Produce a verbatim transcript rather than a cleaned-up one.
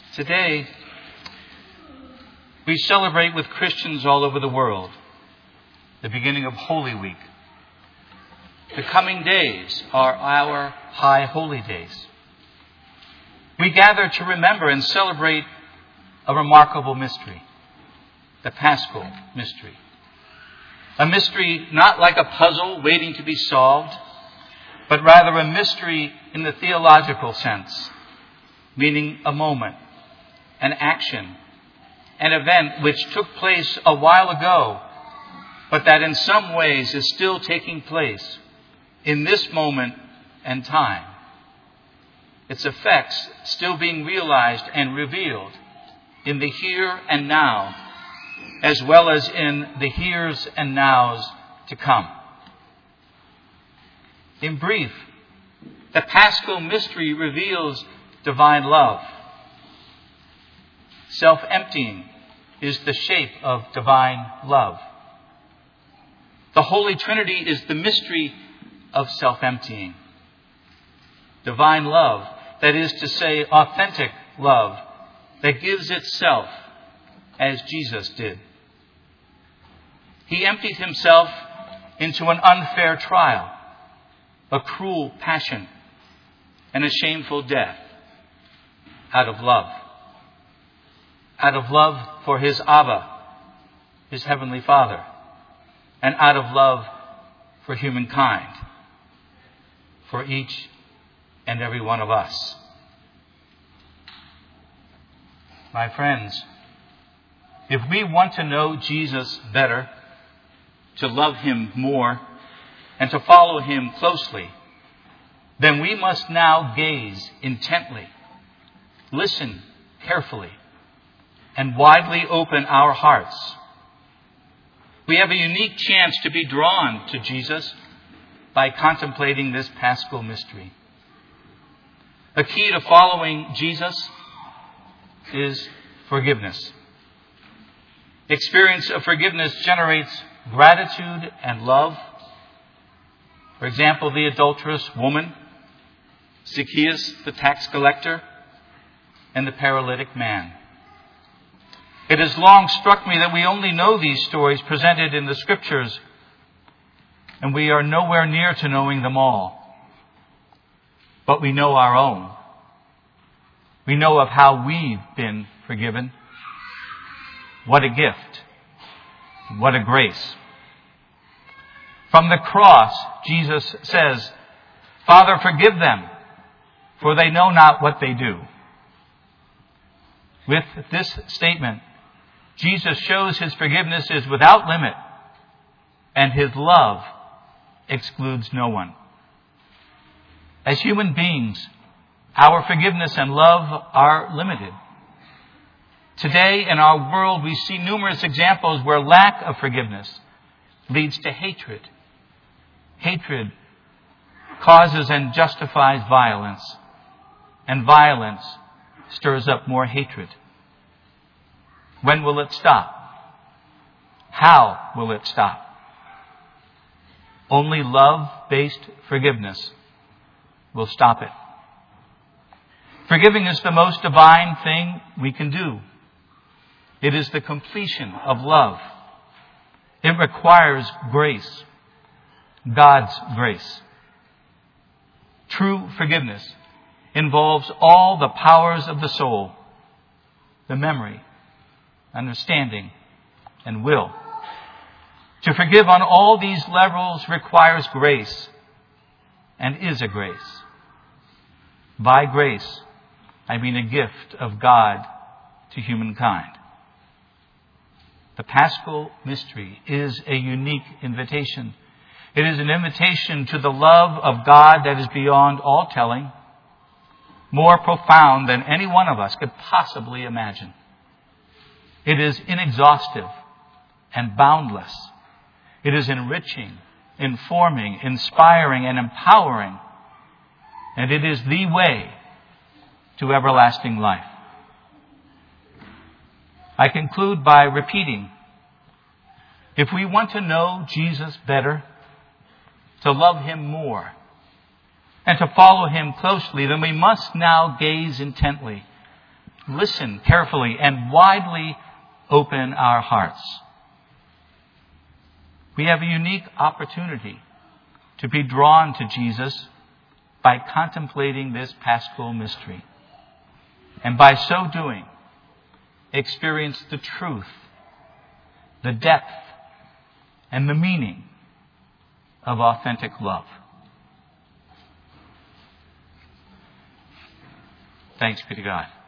Today, we celebrate with Christians all over the world the beginning of Holy Week. The coming days are our High Holy Days. We gather to remember and celebrate a remarkable mystery, the Paschal mystery. A mystery not like a puzzle waiting to be solved, but rather a mystery in the theological sense, meaning a moment, an action, an event which took place a while ago, but that in some ways is still taking place in this moment and time. Its effects still being realized and revealed in the here and now, as well as in the heres and nows to come. In brief, the Paschal mystery reveals divine love. Self-emptying is the shape of divine love. The Holy Trinity is the mystery of self-emptying. Divine love, that is to say, authentic love, that gives itself as Jesus did. He emptied himself into an unfair trial, a cruel passion, and a shameful death out of love. Out of love for his Abba, his heavenly Father, and out of love for humankind, for each and every one of us. My friends, if we want to know Jesus better, to love him more, and to follow him closely, then we must now gaze intently, listen carefully, and widely open our hearts. We have a unique chance to be drawn to Jesus by contemplating this Paschal mystery. A key to following Jesus is forgiveness. Experience of forgiveness generates gratitude and love. For example, the adulterous woman, Zacchaeus, the tax collector, and the paralytic man. It has long struck me that we only know these stories presented in the Scriptures, and we are nowhere near to knowing them all. But we know our own. We know of how we've been forgiven. What a gift. What a grace. From the cross, Jesus says, "Father, forgive them, for they know not what they do." With this statement, Jesus shows his forgiveness is without limit, and his love excludes no one. As human beings, our forgiveness and love are limited. Today in our world, we see numerous examples where lack of forgiveness leads to hatred. Hatred causes and justifies violence, and violence stirs up more hatred. When will it stop? How will it stop? Only love-based forgiveness will stop it. Forgiving is the most divine thing we can do. It is the completion of love. It requires grace, God's grace. True forgiveness involves all the powers of the soul, the memory, understanding, and will. To forgive on all these levels requires grace, and is a grace. By grace, I mean a gift of God to humankind. The Paschal mystery is a unique invitation. It is an invitation to the love of God that is beyond all telling, more profound than any one of us could possibly imagine. It is inexhaustive and boundless. It is enriching, informing, inspiring, and empowering. And it is the way to everlasting life. I conclude by repeating, if we want to know Jesus better, to love him more, and to follow him closely, then we must now gaze intently, listen carefully and widely open our hearts. We have a unique opportunity to be drawn to Jesus by contemplating this Paschal mystery. And by so doing, experience the truth, the depth, and the meaning of authentic love. Thanks be to God.